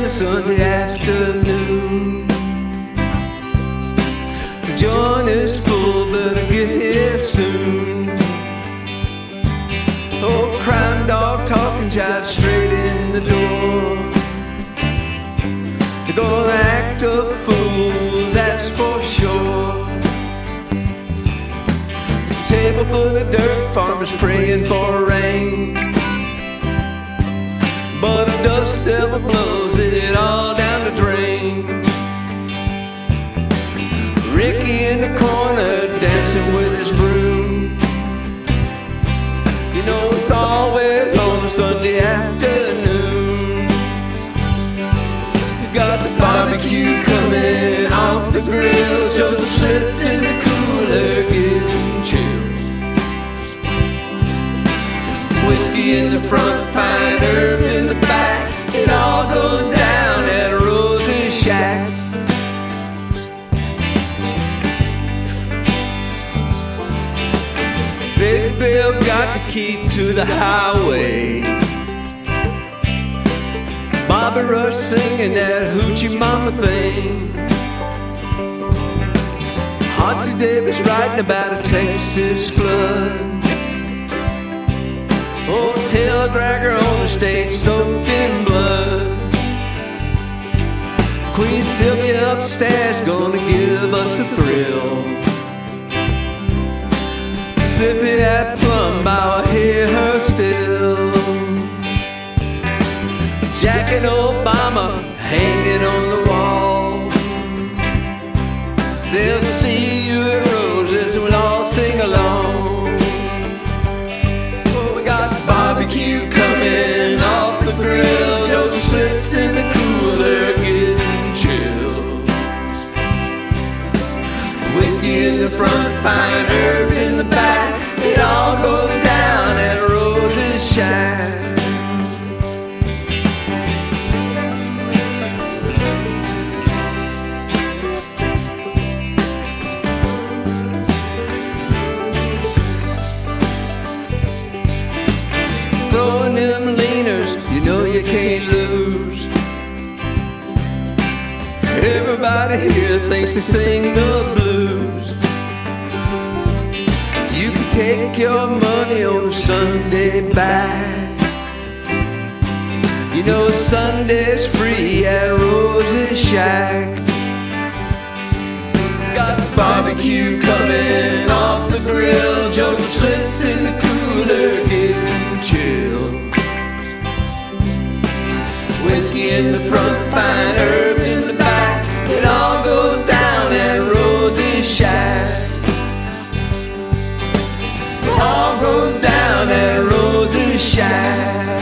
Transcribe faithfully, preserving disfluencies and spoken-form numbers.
a Sunday afternoon. The joint is full, better get here soon. Oh, crime dog talking jive straight in the door. You're gonna act a fool, that's for sure. A table full of dirt, farmers praying for rain, but a dust devil blows it all down the drain. Ricky in the corner dancing with his broom. You know it's always on a Sunday afternoon. You got the barbecue coming off the grill. Joseph sits in the cooler getting chill. Whiskey in the front, pine herbs in the back. It all goes down at Rosie's shack. Big Bill got the key to the highway. Bobby Rush singing that Hoochie Mama thing. Hotsy Davis writing about a Texas flood. Oh, tail dragger on the stage soaked in blood. Queen Sylvia upstairs gonna give us a thrill. Mississippi, that plum bow, I hear her still. Jack and Obama hanging on the wall. They'll see you at Roses, we'll all sing along. Oh, we got barbecue coming off the grill. Joseph sits in the cooler getting chill. Whiskey in the front, fine herbs in the back. It all goes down at Rosie's shack. Throwing them leaners, you know you can't lose. Everybody here thinks they sing the blues. You can take your money on Sunday back. You know Sunday's free at Rosie's shack. Got barbecue coming off the grill. Joseph sits in the cooler getting chill. Whiskey in the front, pine herbs in the back. It all goes down at Rosie's shack. It all goes down at Rosie's shack.